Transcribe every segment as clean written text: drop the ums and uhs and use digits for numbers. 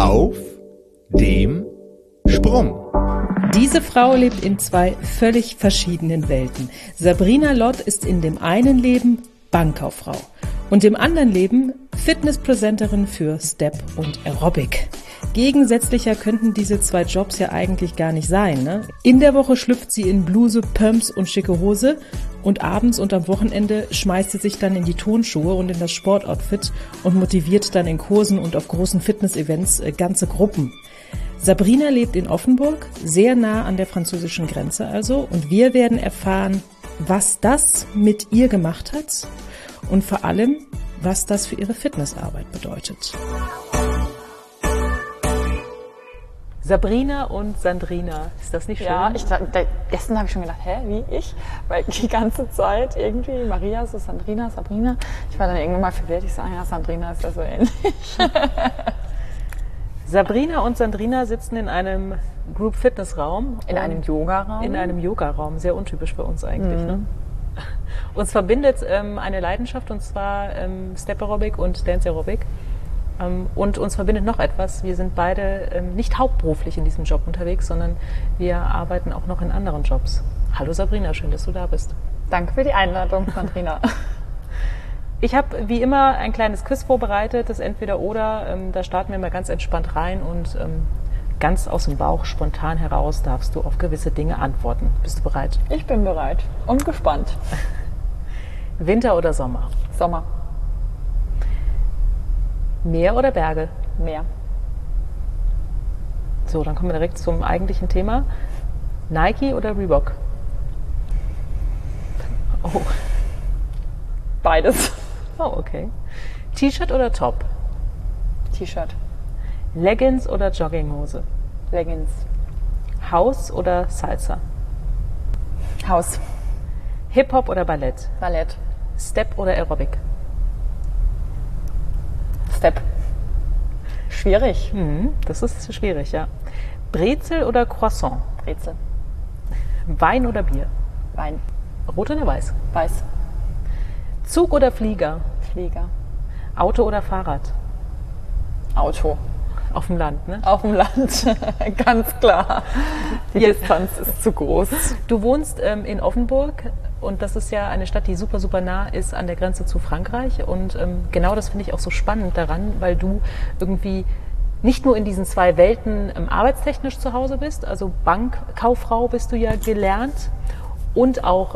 Auf dem Sprung. Diese Frau lebt in zwei völlig verschiedenen Welten. Sabrina Lott ist in dem einen Leben Bankkauffrau und im anderen Leben Fitnesspräsenterin für Step und Aerobic. Gegensätzlicher könnten diese zwei Jobs ja eigentlich gar nicht sein, ne? In der Woche schlüpft sie in Bluse, Pumps und schicke Hose und abends und am Wochenende schmeißt sie sich dann in die Turnschuhe und in das Sportoutfit und motiviert dann in Kursen und auf großen Fitness-Events ganze Gruppen. Sabrina lebt in Offenburg, sehr nah an der französischen Grenze also, und wir werden erfahren, was das mit ihr gemacht hat und vor allem, was das für ihre Fitnessarbeit bedeutet. Sabrina und Sandrina, ist das nicht schön? Ja, gestern habe ich schon gedacht, wie ich? Weil die ganze Zeit irgendwie Maria, so Sandrina, Sabrina. Ich war dann irgendwann mal verwirrt, ich sage, ja, Sandrina ist ja so ähnlich. Sabrina und Sandrina sitzen in einem Group-Fitness-Raum. In einem Yoga-Raum. In einem Yoga-Raum, sehr untypisch für uns eigentlich. Ne? Uns verbindet eine Leidenschaft, und zwar Step Aerobic und Dance Aerobic. Und uns verbindet noch etwas. Wir sind beide nicht hauptberuflich in diesem Job unterwegs, sondern wir arbeiten auch noch in anderen Jobs. Hallo Sabrina, schön, dass du da bist. Danke für die Einladung, Sandrina. Ich habe wie immer ein kleines Quiz vorbereitet, das Entweder-Oder. Da starten wir mal ganz entspannt rein und ganz aus dem Bauch, spontan heraus, darfst du auf gewisse Dinge antworten. Bist du bereit? Ich bin bereit und gespannt. Winter oder Sommer? Sommer. Meer oder Berge? Meer. So, dann kommen wir direkt zum eigentlichen Thema. Nike oder Reebok? Oh. Beides. Oh, okay. T-Shirt oder Top? T-Shirt. Leggings oder Jogginghose? Leggings. House oder Salsa? House. Hip-Hop oder Ballett? Ballett. Step oder Aerobic? Step. Schwierig. Das ist schwierig, ja. Brezel oder Croissant? Brezel. Wein oder Bier? Wein. Rot oder weiß? Weiß. Zug oder Flieger? Flieger. Auto oder Fahrrad? Auto. Auf dem Land, ne? Auf dem Land, ganz klar. Die Distanz ist zu groß. Du wohnst in Offenburg und das ist ja eine Stadt, die super, super nah ist an der Grenze zu Frankreich. Und genau das finde ich auch so spannend daran, weil du irgendwie nicht nur in diesen zwei Welten arbeitstechnisch zu Hause bist, also Bankkauffrau bist du ja gelernt und auch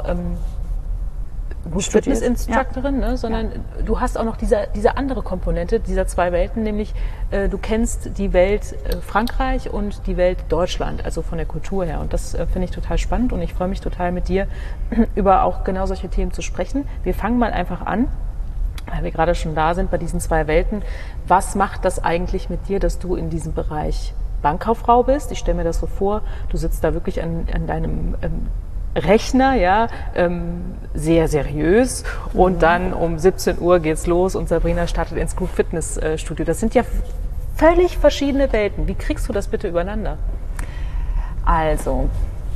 Fitness-Instructorin, ne, sondern du hast auch noch diese andere Komponente dieser zwei Welten, nämlich du kennst die Welt Frankreich und die Welt Deutschland, also von der Kultur her. Und das finde ich total spannend und ich freue mich total mit dir über auch genau solche Themen zu sprechen. Wir fangen mal einfach an, weil wir gerade schon da sind bei diesen zwei Welten. Was macht das eigentlich mit dir, dass du in diesem Bereich Bankkauffrau bist? Ich stelle mir das so vor, du sitzt da wirklich an deinem Rechner, ja, sehr seriös und dann um 17 Uhr geht's los und Sabrina startet ins Group Fitness Studio. Das sind ja völlig verschiedene Welten. Wie kriegst du das bitte übereinander? Also,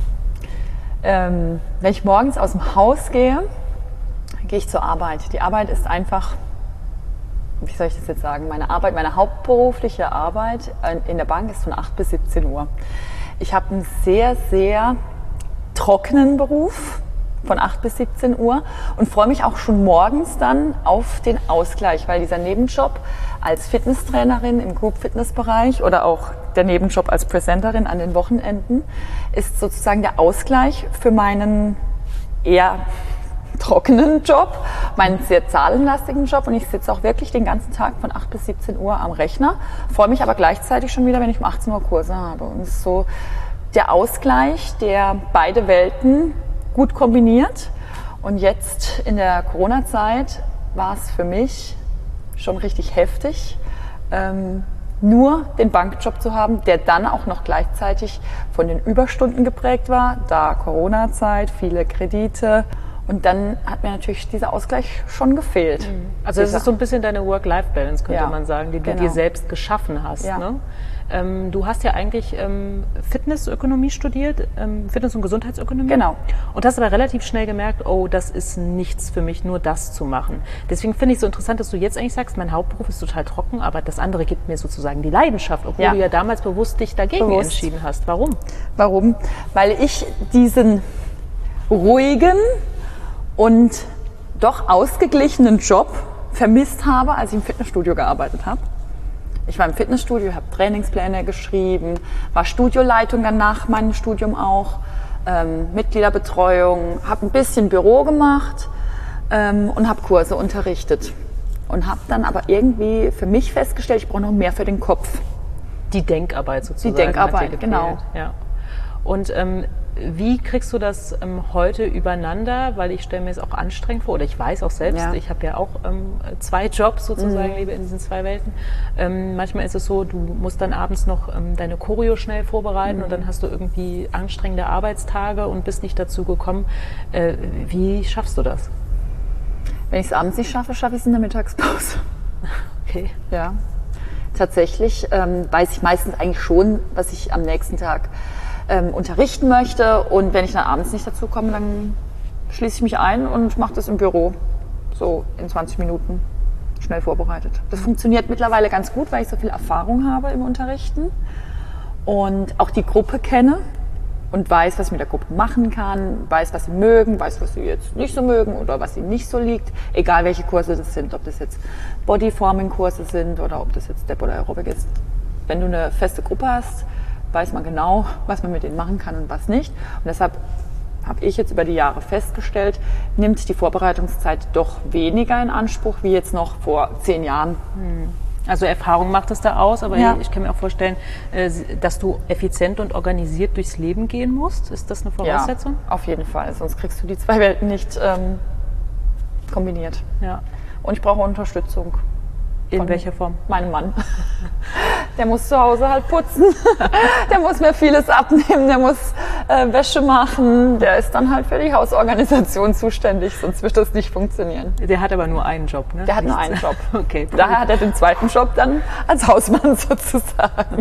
wenn ich morgens aus dem Haus gehe, gehe ich zur Arbeit. Die Arbeit ist einfach, wie soll ich das jetzt sagen, meine hauptberufliche Arbeit in der Bank ist von 8 bis 17 Uhr. Ich habe einen sehr, sehr trockenen Beruf von 8 bis 17 Uhr und freue mich auch schon morgens dann auf den Ausgleich, weil dieser Nebenjob als Fitnesstrainerin im Group-Fitness-Bereich oder auch der Nebenjob als Präsenterin an den Wochenenden ist sozusagen der Ausgleich für meinen eher trockenen Job, meinen sehr zahlenlastigen Job und ich sitze auch wirklich den ganzen Tag von 8 bis 17 Uhr am Rechner, freue mich aber gleichzeitig schon wieder, wenn ich um 18 Uhr Kurse habe und es ist so der Ausgleich, der beide Welten gut kombiniert. Und jetzt in der Corona-Zeit war es für mich schon richtig heftig, nur den Bankjob zu haben, der dann auch noch gleichzeitig von den Überstunden geprägt war, da Corona-Zeit, viele Kredite Und dann hat mir natürlich dieser Ausgleich schon gefehlt. Also das ist so ein bisschen deine Work-Life-Balance, könnte Ja, man sagen, die du genau. dir selbst geschaffen hast. Ja. Ne? Du hast ja eigentlich Fitnessökonomie studiert, Fitness- und Gesundheitsökonomie. Genau. Und hast aber relativ schnell gemerkt, oh, das ist nichts für mich, nur das zu machen. Deswegen finde ich es so interessant, dass du jetzt eigentlich sagst, mein Hauptberuf ist total trocken, aber das andere gibt mir sozusagen die Leidenschaft, obwohl Ja. du ja damals bewusst dich dagegen entschieden hast. Warum? Warum? Weil ich diesen ruhigen und doch ausgeglichenen Job vermisst habe, als ich im Fitnessstudio gearbeitet habe. Ich war im Fitnessstudio, habe Trainingspläne geschrieben, war Studioleitung dann nach meinem Studium auch, Mitgliederbetreuung, habe ein bisschen Büro gemacht und habe Kurse unterrichtet. Und habe dann aber irgendwie für mich festgestellt, ich brauche noch mehr für den Kopf. Die Denkarbeit sozusagen. Die Denkarbeit, hat dir gefehlt. genau. Ja. Und wie kriegst du das heute übereinander? Weil ich stelle mir es auch anstrengend vor, oder ich weiß auch selbst, Ja. ich habe ja auch 2 Jobs sozusagen, lebe in diesen 2 Welten. Manchmal ist es so, du musst dann abends noch deine Choreo schnell vorbereiten und dann hast du irgendwie anstrengende Arbeitstage und bist nicht dazu gekommen. Wie schaffst du das? Wenn ich es abends nicht schaffe, schaffe ich es in der Mittagspause. Okay. Ja, tatsächlich weiß ich meistens eigentlich schon, was ich am nächsten Tag unterrichten möchte. Und wenn ich dann abends nicht dazu komme, dann schließe ich mich ein und mache das im Büro. So in 20 Minuten schnell vorbereitet. Das funktioniert mittlerweile ganz gut, weil ich so viel Erfahrung habe im Unterrichten und auch die Gruppe kenne und weiß, was ich mit der Gruppe machen kann, weiß, was sie mögen, weiß, was sie jetzt nicht so mögen oder was ihnen nicht so liegt. Egal, welche Kurse das sind, ob das jetzt Bodyforming-Kurse sind oder ob das jetzt Step oder Aerobic ist. Wenn du eine feste Gruppe hast, weiß man genau, was man mit denen machen kann und was nicht. Und deshalb habe ich jetzt über die Jahre festgestellt, nimmt die Vorbereitungszeit doch weniger in Anspruch, wie jetzt noch vor 10 Jahren. Also Erfahrung macht es da aus, aber Ja. ich kann mir auch vorstellen, dass du effizient und organisiert durchs Leben gehen musst. Ist das eine Voraussetzung? Ja, auf jeden Fall. Sonst kriegst du die 2 Welten nicht kombiniert. Ja. Und ich brauche Unterstützung. In Von welcher Form? Meinem Mann. Der muss zu Hause halt putzen. Der muss mir vieles abnehmen. Der muss Wäsche machen. Der ist dann halt für die Hausorganisation zuständig. Sonst wird das nicht funktionieren. Der hat aber nur einen Job, ne? Der hat nur Nichts. einen Job. Okay. Daher hat er den zweiten Job dann als Hausmann sozusagen.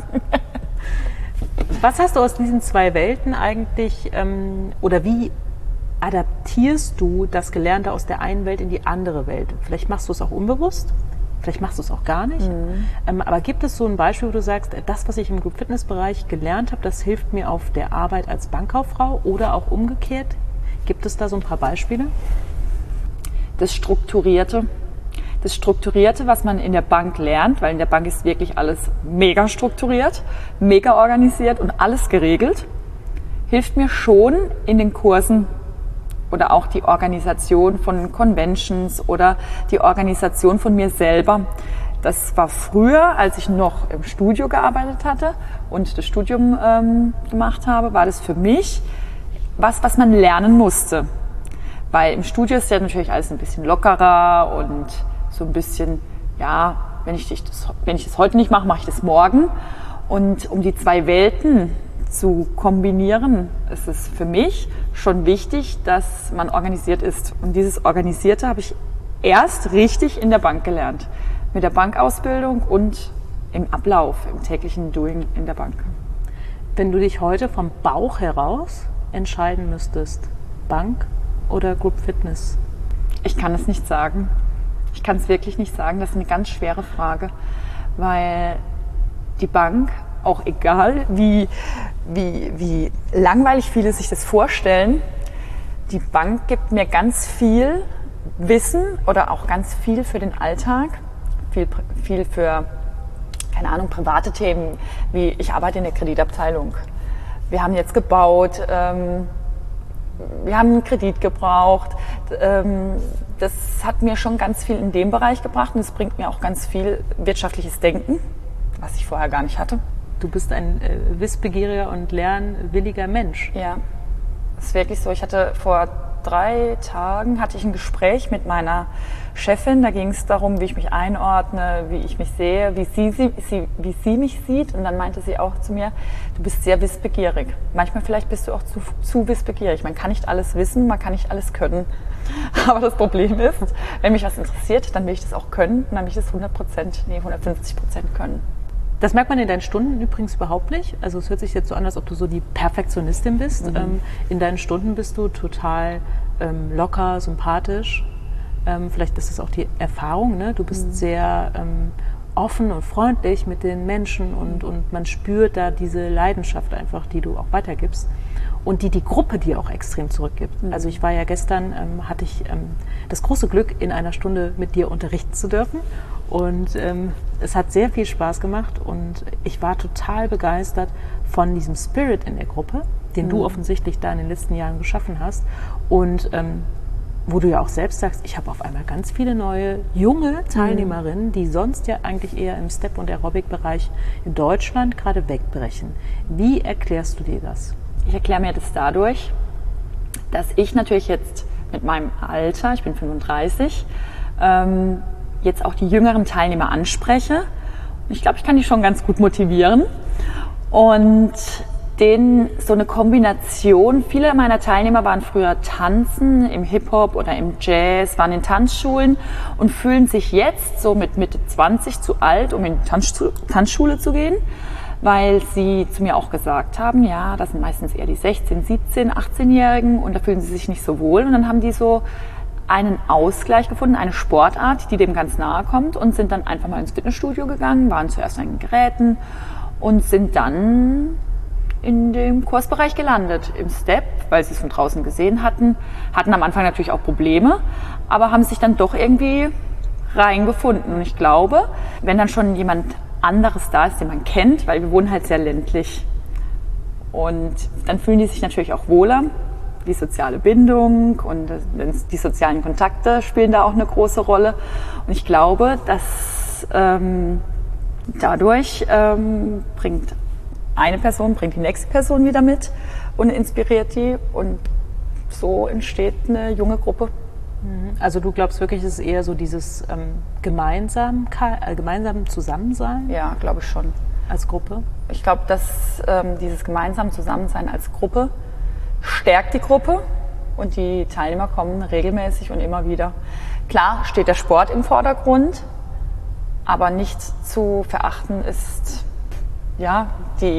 Was hast du aus diesen 2 Welten eigentlich, oder wie adaptierst du das Gelernte aus der einen Welt in die andere Welt? Vielleicht machst du es auch unbewusst, vielleicht machst du es auch gar nicht. Aber gibt es so ein Beispiel, wo du sagst, das, was ich im Group Fitness Bereich gelernt habe, das hilft mir auf der Arbeit als Bankkauffrau oder auch umgekehrt? Gibt es da so ein paar Beispiele? Das Strukturierte, was man in der Bank lernt, weil in der Bank ist wirklich alles mega strukturiert, mega organisiert und alles geregelt, hilft mir schon in den Kursen oder auch die Organisation von Conventions oder die Organisation von mir selber. Das war früher, als ich noch im Studio gearbeitet hatte und das Studium gemacht habe, war das für mich was man lernen musste. Weil im Studio ist ja natürlich alles ein bisschen lockerer und so ein bisschen, ja, wenn ich das heute nicht mache, mache ich das morgen. Und um die 2 Welten zu kombinieren, ist es für mich schon wichtig, dass man organisiert ist. Und dieses Organisierte habe ich erst richtig in der Bank gelernt. Mit der Bankausbildung und im Ablauf, im täglichen Doing in der Bank. Wenn du dich heute vom Bauch heraus entscheiden müsstest, Bank oder Group Fitness? Ich kann es nicht sagen. Ich kann es wirklich nicht sagen. Das ist eine ganz schwere Frage, weil die Bank, auch egal wie langweilig viele sich das vorstellen, die Bank gibt mir ganz viel Wissen oder auch ganz viel für den Alltag, viel für, keine Ahnung, private Themen, wie ich arbeite in der Kreditabteilung. Wir haben jetzt gebaut, wir haben einen Kredit gebraucht. Das hat mir schon ganz viel in dem Bereich gebracht und es bringt mir auch ganz viel wirtschaftliches Denken, was ich vorher gar nicht hatte. Du bist ein wissbegieriger und lernwilliger Mensch. Ja, das ist wirklich so. Ich hatte vor 3 Tagen hatte ich ein Gespräch mit meiner Chefin. Da ging es darum, wie ich mich einordne, wie ich mich sehe, wie sie mich sieht. Und dann meinte sie auch zu mir, du bist sehr wissbegierig. Manchmal vielleicht bist du auch zu wissbegierig. Man kann nicht alles wissen, man kann nicht alles können. Aber das Problem ist, wenn mich was interessiert, dann will ich das auch können. Und dann will ich das 150% können. Das merkt man in deinen Stunden übrigens überhaupt nicht. Also es hört sich jetzt so an, als ob du so die Perfektionistin bist. In deinen Stunden bist du total locker, sympathisch. Vielleicht ist es auch die Erfahrung, ne? Du bist sehr offen und freundlich mit den Menschen und man spürt da diese Leidenschaft einfach, die du auch weitergibst und die Gruppe dir auch extrem zurückgibt. Also ich war ja gestern, hatte ich das große Glück, in einer Stunde mit dir unterrichten zu dürfen und es hat sehr viel Spaß gemacht und ich war total begeistert von diesem Spirit in der Gruppe, den du offensichtlich da in den letzten Jahren geschaffen hast und wo du ja auch selbst sagst, ich habe auf einmal ganz viele neue, junge Teilnehmerinnen, die sonst ja eigentlich eher im Step- und Aerobic-Bereich in Deutschland gerade wegbrechen. Wie erklärst du dir das? Ich erkläre mir das dadurch, dass ich natürlich jetzt mit meinem Alter, ich bin 35, jetzt auch die jüngeren Teilnehmer anspreche. Und ich glaube, ich kann die schon ganz gut motivieren. Und denen so eine Kombination, viele meiner Teilnehmer waren früher tanzen, im Hip-Hop oder im Jazz, waren in Tanzschulen und fühlen sich jetzt so mit Mitte 20 zu alt, um in die Tanzschule zu gehen, weil sie zu mir auch gesagt haben, ja, das sind meistens eher die 16, 17, 18-Jährigen und da fühlen sie sich nicht so wohl und dann haben die so einen Ausgleich gefunden, eine Sportart, die dem ganz nahe kommt und sind dann einfach mal ins Fitnessstudio gegangen, waren zuerst an den Geräten und sind dann in dem Kursbereich gelandet, im Step, weil sie es von draußen gesehen hatten am Anfang natürlich auch Probleme, aber haben sich dann doch irgendwie reingefunden. Und ich glaube, wenn dann schon jemand anderes da ist, den man kennt, weil wir wohnen halt sehr ländlich und dann fühlen die sich natürlich auch wohler. Die soziale Bindung und die sozialen Kontakte spielen da auch eine große Rolle. Und ich glaube, dass dadurch bringt die nächste Person wieder mit und inspiriert die und so entsteht eine junge Gruppe. Also du glaubst wirklich, es ist eher so dieses gemeinsam Zusammensein? Ja, glaube ich schon. Als Gruppe? Ich glaube, dass dieses gemeinsam Zusammensein als Gruppe stärkt die Gruppe und die Teilnehmer kommen regelmäßig und immer wieder. Klar steht der Sport im Vordergrund, aber nicht zu verachten ist ja,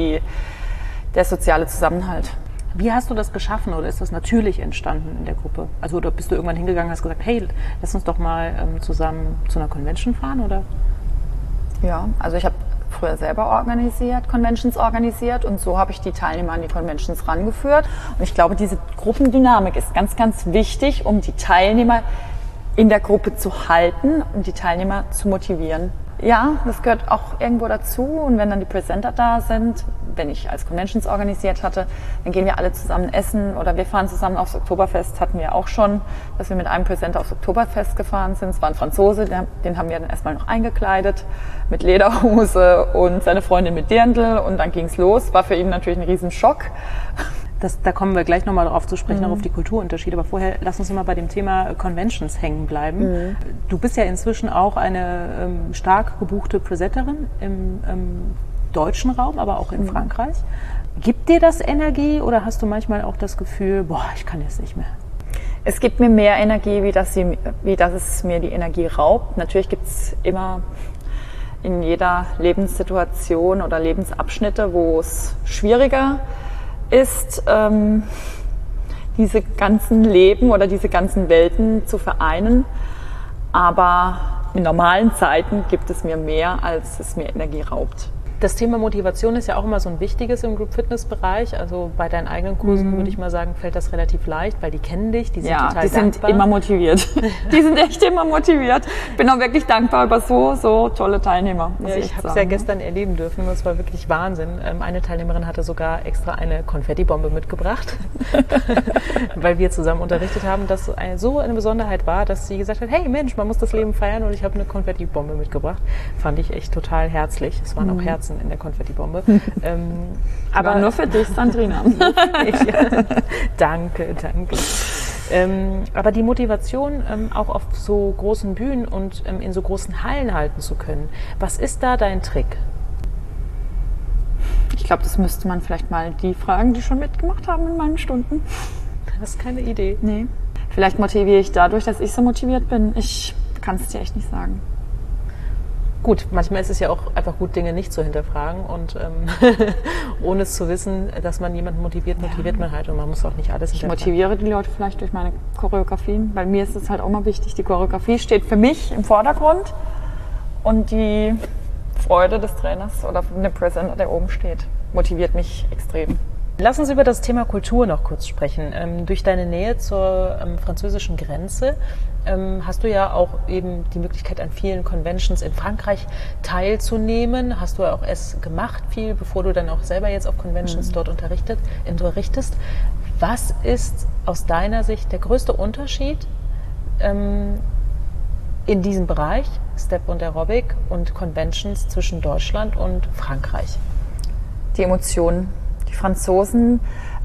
der soziale Zusammenhalt. Wie hast du das geschaffen oder ist das natürlich entstanden in der Gruppe? Also oder bist du irgendwann hingegangen und hast gesagt, hey, lass uns doch mal zusammen zu einer Convention fahren, oder? Ja, also ich habe früher selber Conventions organisiert und so habe ich die Teilnehmer an die Conventions rangeführt. Und ich glaube, diese Gruppendynamik ist ganz, ganz wichtig, um die Teilnehmer in der Gruppe zu halten und die Teilnehmer zu motivieren. Ja, das gehört auch irgendwo dazu und wenn dann die Presenter da sind, wenn ich als Conventions organisiert hatte, dann gehen wir alle zusammen essen oder wir fahren zusammen aufs Oktoberfest, hatten wir auch schon, dass wir mit einem Presenter aufs Oktoberfest gefahren sind. Es war ein Franzose, den haben wir dann erstmal noch eingekleidet mit Lederhose und seine Freundin mit Dirndl und dann ging's los. War für ihn natürlich ein Riesenschock. Da kommen wir gleich nochmal drauf zu sprechen, auch auf die Kulturunterschiede. Aber vorher lass uns mal bei dem Thema Conventions hängen bleiben. Du bist ja inzwischen auch eine stark gebuchte Presenterin im deutschen Raum, aber auch in Frankreich. Gibt dir das Energie oder hast du manchmal auch das Gefühl, boah, ich kann jetzt nicht mehr? Es gibt mir mehr Energie, wie dass es mir die Energie raubt. Natürlich gibt es immer in jeder Lebenssituation oder Lebensabschnitte, wo es schwieriger ist, diese ganzen Leben oder diese ganzen Welten zu vereinen. Aber in normalen Zeiten gibt es mir mehr, als es mir Energie raubt. Das Thema Motivation ist ja auch immer so ein wichtiges im Group-Fitness-Bereich. Also bei deinen eigenen Kursen würde ich mal sagen, fällt das relativ leicht, weil die kennen dich, die sind total dankbar. Ja, die sind immer motiviert. Die sind echt immer motiviert. Ich bin auch wirklich dankbar über so tolle Teilnehmer. Ja, ich habe es ja gestern erleben dürfen. Das war wirklich Wahnsinn. Eine Teilnehmerin hatte sogar extra eine Konfettibombe mitgebracht, weil wir zusammen unterrichtet haben, dass so eine Besonderheit war, dass sie gesagt hat, hey Mensch, man muss das Leben feiern und ich habe eine Konfettibombe mitgebracht. Fand ich echt total herzlich. Es waren auch Herzen in der Konfettibombe. Aber nur für dich, Sandrina. Danke. Aber die Motivation, auch auf so großen Bühnen und in so großen Hallen halten zu können, was ist da dein Trick? Ich glaube, das müsste man vielleicht mal die fragen, die schon mitgemacht haben in meinen Stunden. Das ist keine Idee. Nee. Vielleicht motiviere ich dadurch, dass ich so motiviert bin. Ich kann es dir echt nicht sagen. Gut, manchmal ist es ja auch einfach gut, Dinge nicht zu hinterfragen und ohne es zu wissen, dass man jemanden motiviert man halt und man muss auch nicht alles hinterfragen. Ich motiviere die Leute vielleicht durch meine Choreografien, weil mir ist es halt auch mal wichtig, die Choreografie steht für mich im Vordergrund und die Freude des Trainers oder von dem Presenter, der oben steht, motiviert mich extrem. Lass uns über das Thema Kultur noch kurz sprechen. Durch deine Nähe zur französischen Grenze hast du ja auch eben die Möglichkeit, an vielen Conventions in Frankreich teilzunehmen. Hast du ja auch es gemacht, viel, bevor du dann auch selber jetzt auf Conventions dort unterrichtest. Was ist aus deiner Sicht der größte Unterschied in diesem Bereich, Step und Aerobic und Conventions zwischen Deutschland und Frankreich? Die Emotionen. Die Franzosen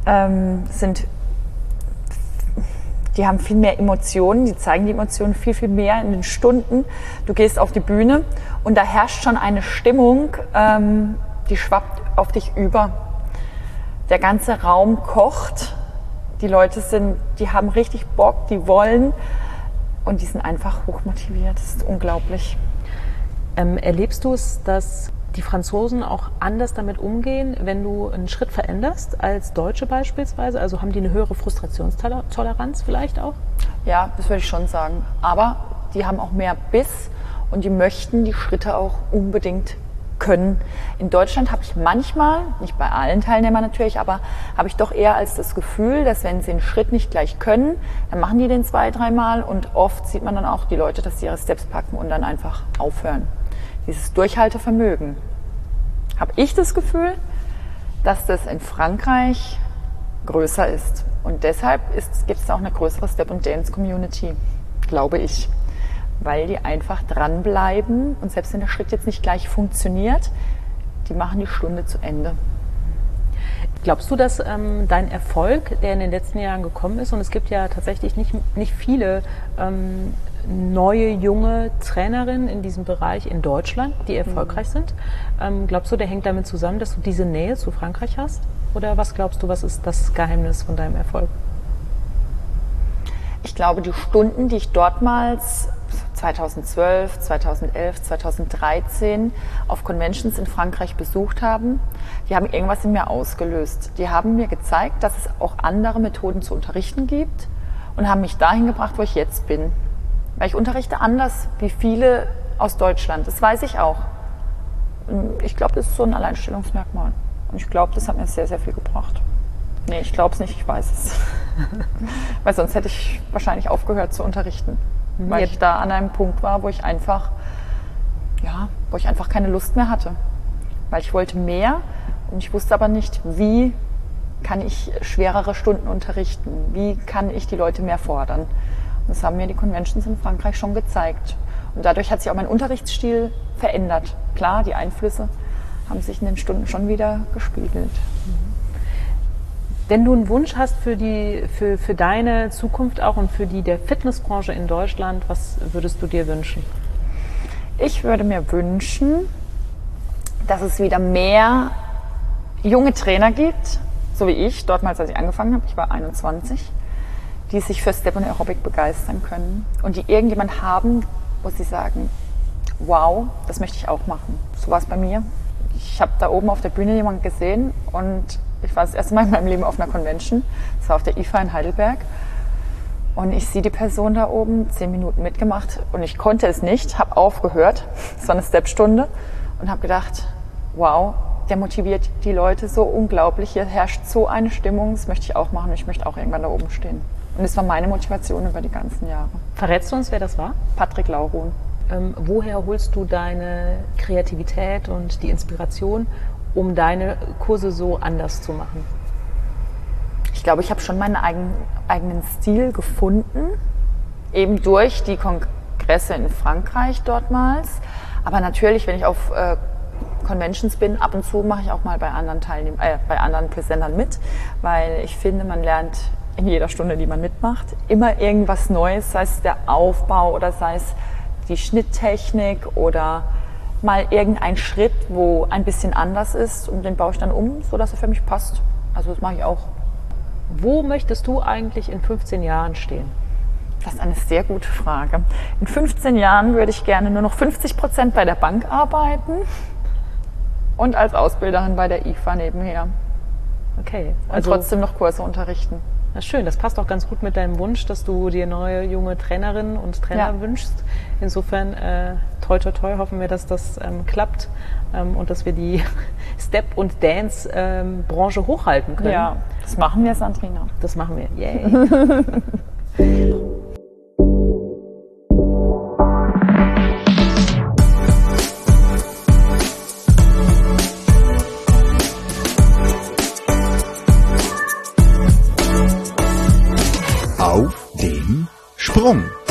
die haben viel mehr Emotionen, die zeigen die Emotionen viel, viel mehr in den Stunden. Du gehst auf die Bühne und da herrscht schon eine Stimmung, die schwappt auf dich über. Der ganze Raum kocht, die Leute die haben richtig Bock, die wollen und die sind einfach hochmotiviert. Das ist unglaublich. Erlebst du es, dass die Franzosen auch anders damit umgehen, wenn du einen Schritt veränderst als Deutsche beispielsweise? Also haben die eine höhere Frustrationstoleranz vielleicht auch? Ja, das würde ich schon sagen. Aber die haben auch mehr Biss und die möchten die Schritte auch unbedingt können. In Deutschland habe ich manchmal, nicht bei allen Teilnehmern natürlich, aber habe ich doch eher als das Gefühl, dass wenn sie einen Schritt nicht gleich können, dann machen die den 2-3 Mal und oft sieht man dann auch die Leute, dass sie ihre Steps packen und dann einfach aufhören. Dieses Durchhaltevermögen. Habe ich das Gefühl, dass das in Frankreich größer ist. Und deshalb gibt es auch eine größere Step- und Dance-Community, glaube ich. Weil die einfach dranbleiben und selbst wenn der Schritt jetzt nicht gleich funktioniert, die machen die Stunde zu Ende. Glaubst du, dass dein Erfolg, der in den letzten Jahren gekommen ist, und es gibt ja tatsächlich nicht viele neue, junge Trainerinnen in diesem Bereich in Deutschland, die erfolgreich sind. Glaubst du, der hängt damit zusammen, dass du diese Nähe zu Frankreich hast? Oder was glaubst du, was ist das Geheimnis von deinem Erfolg? Ich glaube, die Stunden, die ich dortmals 2012, 2011, 2013 auf Conventions in Frankreich besucht habe, die haben irgendwas in mir ausgelöst. Die haben mir gezeigt, dass es auch andere Methoden zu unterrichten gibt und haben mich dahin gebracht, wo ich jetzt bin. Weil ich unterrichte anders wie viele aus Deutschland. Das weiß ich auch. Ich glaube, das ist so ein Alleinstellungsmerkmal. Und ich glaube, das hat mir sehr, sehr viel gebracht. Nee, ich glaube es nicht, ich weiß es. Weil sonst hätte ich wahrscheinlich aufgehört zu unterrichten. Weil ich da an einem Punkt war, wo ich einfach keine Lust mehr hatte. Weil ich wollte mehr und ich wusste aber nicht, wie kann ich schwerere Stunden unterrichten? Wie kann ich die Leute mehr fordern? Das haben mir die Conventions in Frankreich schon gezeigt. Und dadurch hat sich auch mein Unterrichtsstil verändert. Klar, die Einflüsse haben sich in den Stunden schon wieder gespiegelt. Wenn du einen Wunsch hast für deine Zukunft auch und für die der Fitnessbranche in Deutschland, was würdest du dir wünschen? Ich würde mir wünschen, dass es wieder mehr junge Trainer gibt, so wie ich, dortmals, als ich angefangen habe, ich war 21, die sich für Step und Aerobic begeistern können und die irgendjemand haben, wo sie sagen, wow, das möchte ich auch machen. So war es bei mir. Ich habe da oben auf der Bühne jemanden gesehen und ich war das erste Mal in meinem Leben auf einer Convention. Das war auf der IFA in Heidelberg. Und ich sehe die Person da oben, 10 Minuten mitgemacht und ich konnte es nicht, habe aufgehört. Es war eine Stepstunde und habe gedacht, wow, der motiviert die Leute so unglaublich. Hier herrscht so eine Stimmung, das möchte ich auch machen und ich möchte auch irgendwann da oben stehen. Und das war meine Motivation über die ganzen Jahre. Verrätst du uns, wer das war? Patrick Lauruhn. Woher holst du deine Kreativität und die Inspiration, um deine Kurse so anders zu machen? Ich glaube, ich habe schon meinen eigenen Stil gefunden, eben durch die Kongresse in Frankreich dortmals. Aber natürlich, wenn ich auf Conventions bin, ab und zu mache ich auch mal bei anderen Presentern mit, weil ich finde, man lernt in jeder Stunde, die man mitmacht. Immer irgendwas Neues, sei es der Aufbau oder sei es die Schnitttechnik oder mal irgendein Schritt, wo ein bisschen anders ist und den baue ich dann um, sodass er für mich passt. Also das mache ich auch. Wo möchtest du eigentlich in 15 Jahren stehen? Das ist eine sehr gute Frage. In 15 Jahren würde ich gerne nur noch 50% bei der Bank arbeiten und als Ausbilderin bei der IFA nebenher. Okay. Und trotzdem noch Kurse unterrichten. Na schön, das passt auch ganz gut mit deinem Wunsch, dass du dir neue junge Trainerinnen und Trainer wünschst. Insofern toi toi toi hoffen wir, dass das klappt und dass wir die Step- und Dance-Branche hochhalten können. Ja, das machen wir, Sandrina. Das machen wir. Yay. Auf dem Sprung.